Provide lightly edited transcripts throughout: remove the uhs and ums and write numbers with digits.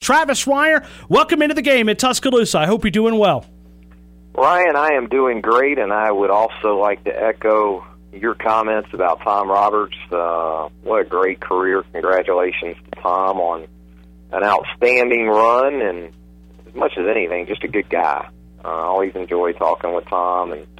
Travis Reier, welcome into the game at Tuscaloosa. I hope you're doing well. Ryan, I am doing great, and I would also like to echo your comments about Tom Roberts. What a great career. Congratulations to Tom on an outstanding run, and as much as anything, just a good guy. I always enjoy talking with Tom, and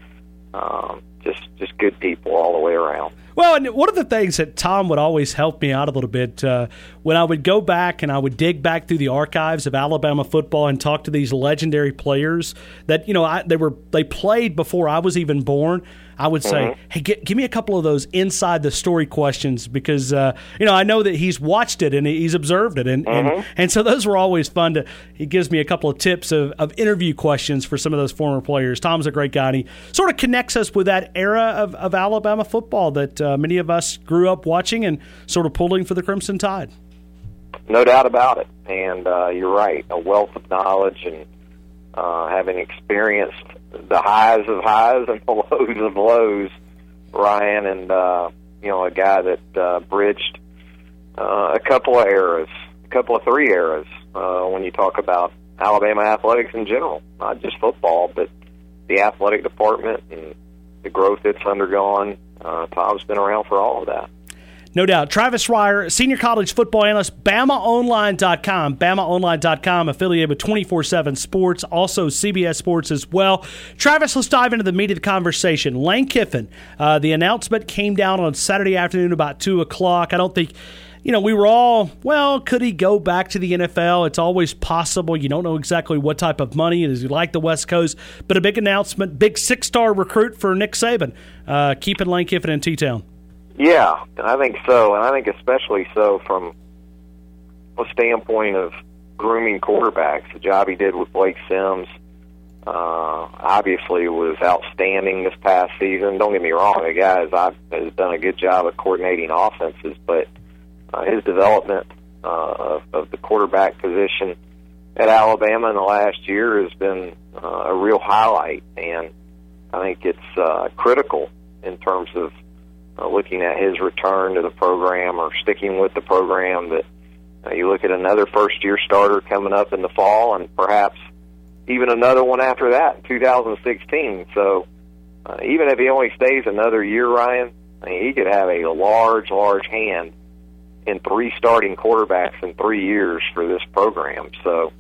just good people all the way around. Well, and one of the things that Tom would always help me out a little bit when I would go back and I would dig back through the archives of Alabama football and talk to these legendary players that they played before I was even born. I would say, hey, give me a couple of those inside the story questions because I know that he's watched it and he's observed it, and so those were always fun. He gives me a couple of tips of interview questions for some of those former players. Tom's a great guy, and he sort of connects us with that era of Alabama football that many of us grew up watching and sort of pulling for the Crimson Tide. No doubt about it, and you're right. A wealth of knowledge and having experienced the highs of highs and the lows of lows, Ryan, and a guy that bridged a couple of three eras when you talk about Alabama athletics in general, not just football, but the athletic department and the growth it's undergone. Tom's been around for all of that. No doubt. Travis Reier, senior college football analyst, BamaOnline.com. BamaOnline.com, affiliated with 24/7 Sports, also CBS Sports as well. Travis, let's dive into the meat of the conversation. Lane Kiffin, the announcement came down on Saturday afternoon about 2 o'clock. I don't think, we were all, could he go back to the NFL? It's always possible. You don't know exactly what type of money. Does he like the West Coast? But a big announcement, big 6-star recruit for Nick Saban, keeping Lane Kiffin in T-Town. Yeah, I think so, and I think especially so from a standpoint of grooming quarterbacks. The job he did with Blake Sims obviously was outstanding this past season. Don't get me wrong, the guy has done a good job of coordinating offenses, but his development of the quarterback position at Alabama in the last year has been a real highlight, and I think it's critical in terms of looking at his return to the program or sticking with the program, that you look at another first-year starter coming up in the fall and perhaps even another one after that in 2016. So even if he only stays another year, Ryan, he could have a large hand in 3 starting quarterbacks in 3 years for this program. So,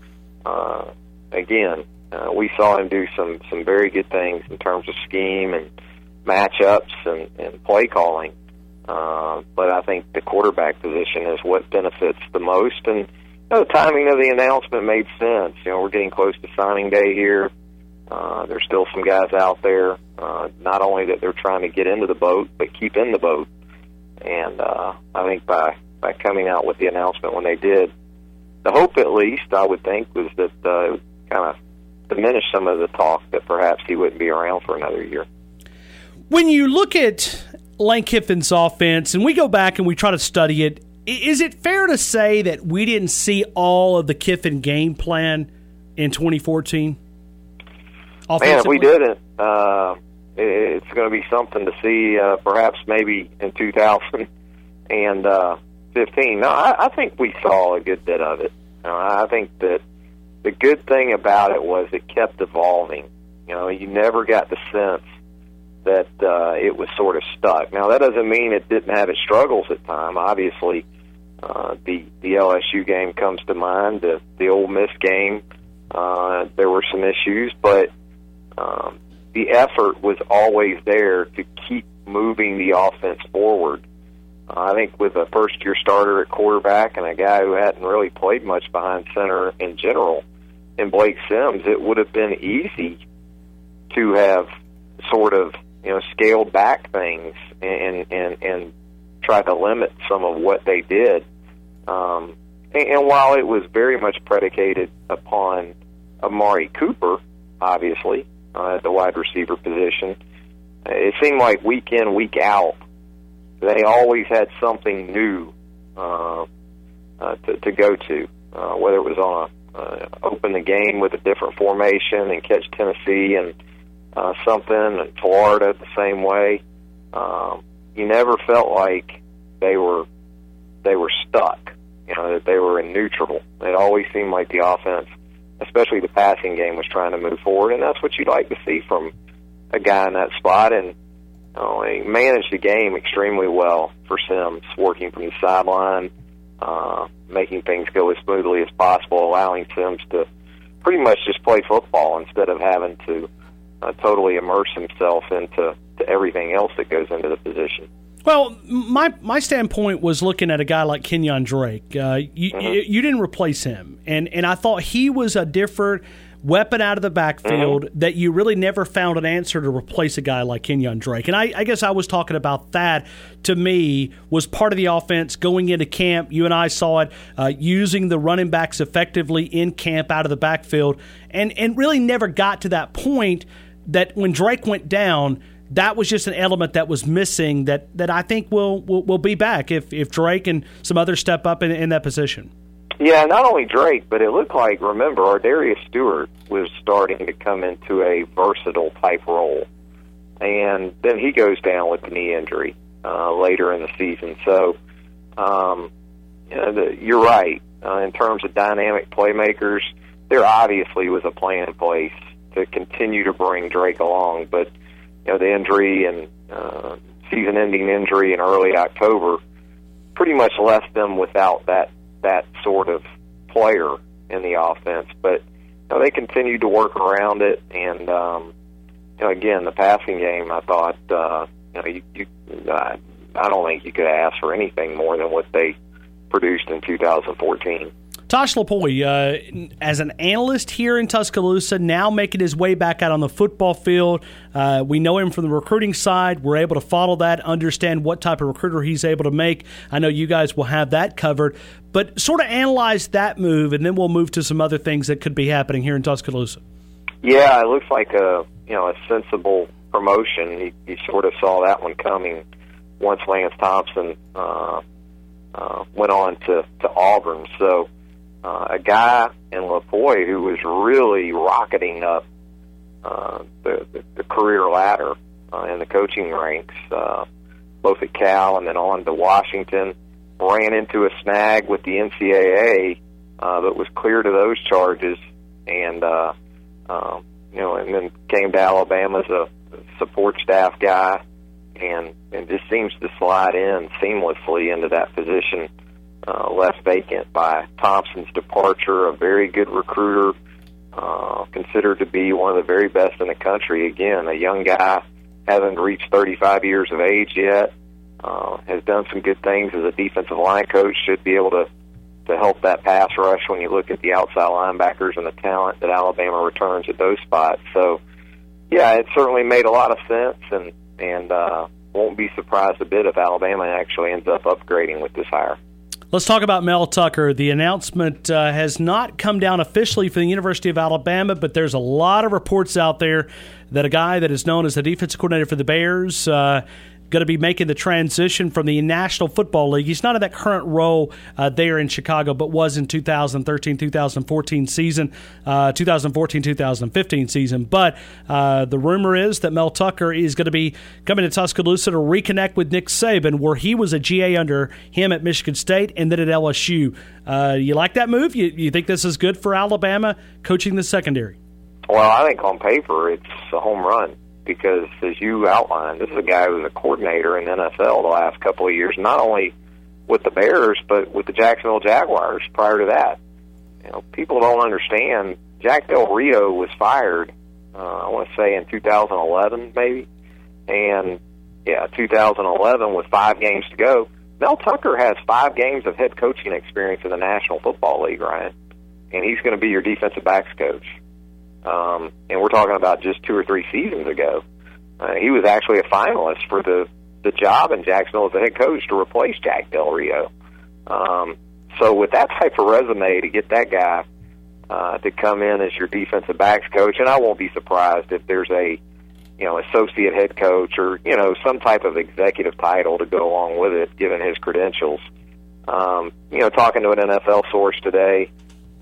again, we saw him do some very good things in terms of scheme and matchups and play calling, but I think the quarterback position is what benefits the most, and the timing of the announcement made sense. We're getting close to signing day here. There's still some guys out there, not only that they're trying to get into the boat, but keep in the boat, and I think by coming out with the announcement when they did, the hope at least, I would think, was that it would kind of diminish some of the talk that perhaps he wouldn't be around for another year. When you look at Lane Kiffin's offense, and we go back and we try to study it, is it fair to say that we didn't see all of the Kiffin game plan in 2014? Man, if we didn't, it's going to be something to see perhaps maybe in 2015. No, I think we saw a good bit of it. I think that the good thing about it was it kept evolving. You never got the sense that it was sort of stuck. Now, that doesn't mean it didn't have its struggles at time. Obviously, the LSU game comes to mind, the Ole Miss game. There were some issues, but the effort was always there to keep moving the offense forward. I think with a first-year starter at quarterback and a guy who hadn't really played much behind center in general in Blake Sims, it would have been easy to have sort of scaled back things and try to limit some of what they did. And while it was very much predicated upon Amari Cooper, obviously, at the wide receiver position, it seemed like week in, week out, they always had something new to go to, whether it was on open the game with a different formation and catch Tennessee and something, and Florida the same way. You never felt like they were stuck. that they were in neutral. It always seemed like the offense, especially the passing game, was trying to move forward, and that's what you'd like to see from a guy in that spot. And he managed the game extremely well for Sims, working from the sideline, making things go as smoothly as possible, allowing Sims to pretty much just play football instead of having to totally immerse himself into everything else that goes into the position. Well, my standpoint was looking at a guy like Kenyon Drake. You didn't replace him, and I thought he was a different weapon out of the backfield that you really never found an answer to replace a guy like Kenyon Drake. And I guess I was talking about that, to me, was part of the offense going into camp. You and I saw it, using the running backs effectively in camp out of the backfield, and really never got to that point that when Drake went down, that was just an element that was missing that I think will be back if Drake and some others step up in that position. Yeah, not only Drake, but it looked like, remember, Ardarius Stewart was starting to come into a versatile type role. And then he goes down with the knee injury later in the season. So, you're right. In terms of dynamic playmakers, there obviously was a plan in place to continue to bring Drake along. But, the injury and season-ending injury in early October pretty much left them without that sort of player in the offense. But they continued to work around it, and again, the passing game, I thought I don't think you could ask for anything more than what they produced in 2014. Tosh Lupoi, as an analyst here in Tuscaloosa, now making his way back out on the football field. We know him from the recruiting side. We're able to follow that, understand what type of recruiter he's able to make. I know you guys will have that covered. But sort of analyze that move, and then we'll move to some other things that could be happening here in Tuscaloosa. Yeah, it looks like a sensible promotion. You sort of saw that one coming once Lance Thompson went on to Auburn. So a guy in Lupoi who was really rocketing up the career ladder in the coaching ranks, both at Cal and then on to Washington, ran into a snag with the NCAA, but was cleared of those charges, and and then came to Alabama as a support staff guy, and just seems to slide in seamlessly into that position, left vacant by Thompson's departure. A very good recruiter, considered to be one of the very best in the country. Again, a young guy, hasn't reached 35 years of age yet. Has done some good things as a defensive line coach, should be able to help that pass rush when you look at the outside linebackers and the talent that Alabama returns at those spots. So, yeah, it certainly made a lot of sense, and won't be surprised a bit if Alabama actually ends up upgrading with this hire. Let's talk about Mel Tucker. The announcement has not come down officially for the University of Alabama, but there's a lot of reports out there that a guy that is known as the defensive coordinator for the Bears going to be making the transition from the National Football League. He's not in that current role there in Chicago, but was in 2013-2014 season, 2014-2015 season. But the rumor is that Mel Tucker is going to be coming to Tuscaloosa to reconnect with Nick Saban, where he was a GA under him at Michigan State and then at LSU. You like that move? You think this is good for Alabama coaching the secondary? Well, I think on paper it's a home run, because, as you outlined, this is a guy who was a coordinator in the NFL the last couple of years, not only with the Bears, but with the Jacksonville Jaguars prior to that. People don't understand, Jack Del Rio was fired, I want to say in 2011 maybe, and, 2011 with 5 games to go. Mel Tucker has 5 games of head coaching experience in the National Football League, Ryan, and he's going to be your defensive backs coach. And we're talking about just 2 or 3 seasons ago. He was actually a finalist for the job in Jacksonville as the head coach to replace Jack Del Rio. So with that type of resume, to get that guy to come in as your defensive backs coach, and I won't be surprised if there's a associate head coach or some type of executive title to go along with it, given his credentials. Talking to an NFL source today,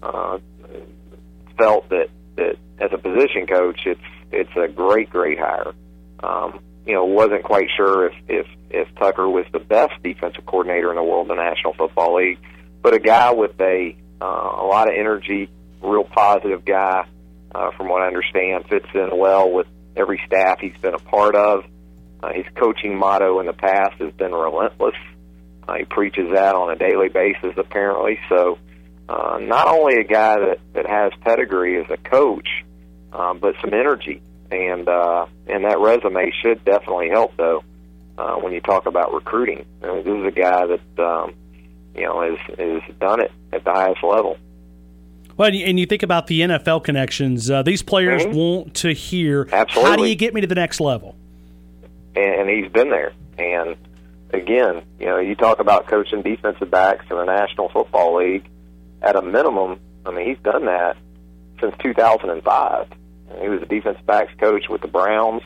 felt that as a position coach, it's a great hire. Wasn't quite sure if Tucker was the best defensive coordinator in the world in the National Football League. but a guy with a lot of energy, real positive guy, from what I understand, fits in well with every staff he's been a part of. His coaching motto in the past has been relentless. He preaches that on a daily basis, apparently. So not only a guy that has pedigree as a coach, but some energy. And that resume should definitely help, though, when you talk about recruiting. This is a guy that, has done it at the highest level. Well, and you think about the NFL connections. These players want to hear, Absolutely. How do you get me to the next level? And he's been there. And, again, you talk about coaching defensive backs in the National Football League. At a minimum, he's done that since 2005. He was a defensive backs coach with the Browns,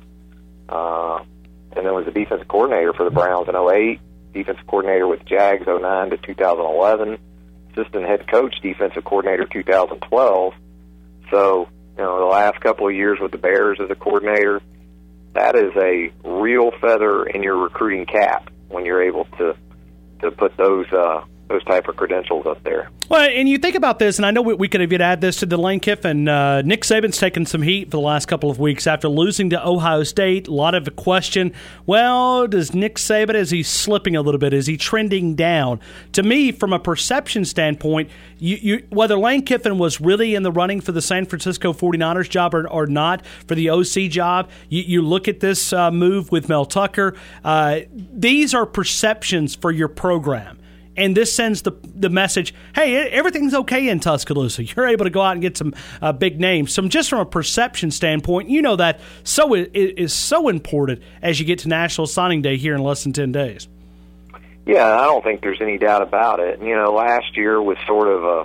and then was a defensive coordinator for the Browns in 2008, defensive coordinator with Jags 2009 to 2011, assistant head coach, defensive coordinator 2012. So, the last couple of years with the Bears as a coordinator, that is a real feather in your recruiting cap when you're able to put those type of credentials up there. Well, and you think about this, and I know we could have add this to the Lane Kiffin. Nick Saban's taken some heat for the last couple of weeks after losing to Ohio State. A lot of question, well, does Nick Saban, is he slipping a little bit? Is he trending down? To me, from a perception standpoint, whether Lane Kiffin was really in the running for the San Francisco 49ers job or not, for the OC job, you look at this move with Mel Tucker. These are perceptions for your program. And this sends the message, hey, everything's okay in Tuscaloosa. You're able to go out and get some big names. So just from a perception standpoint, that is so important as you get to National Signing Day here in less than 10 days. Yeah, I don't think there's any doubt about it. Last year was sort of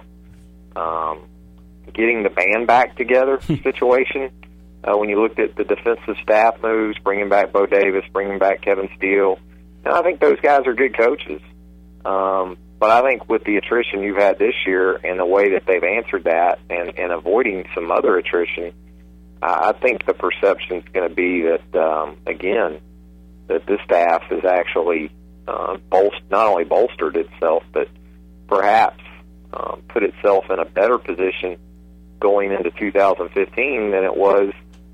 a getting the band back together situation. When you looked at the defensive staff moves, bringing back Bo Davis, bringing back Kevin Steele, and I think those guys are good coaches. But I think with the attrition you've had this year and the way that they've answered that and avoiding some other attrition, I think the perception is going to be that, again, that this staff has actually not only bolstered itself, but perhaps put itself in a better position going into 2015 than it was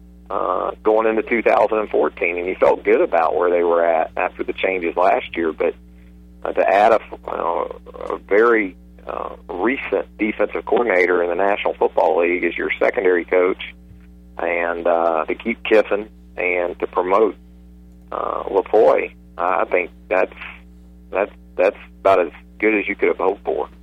going into 2014. And you felt good about where they were at after the changes last year, but to add a very recent defensive coordinator in the National Football League as your secondary coach, and to keep Kiffin and to promote LaFoy, I think that's about as good as you could have hoped for.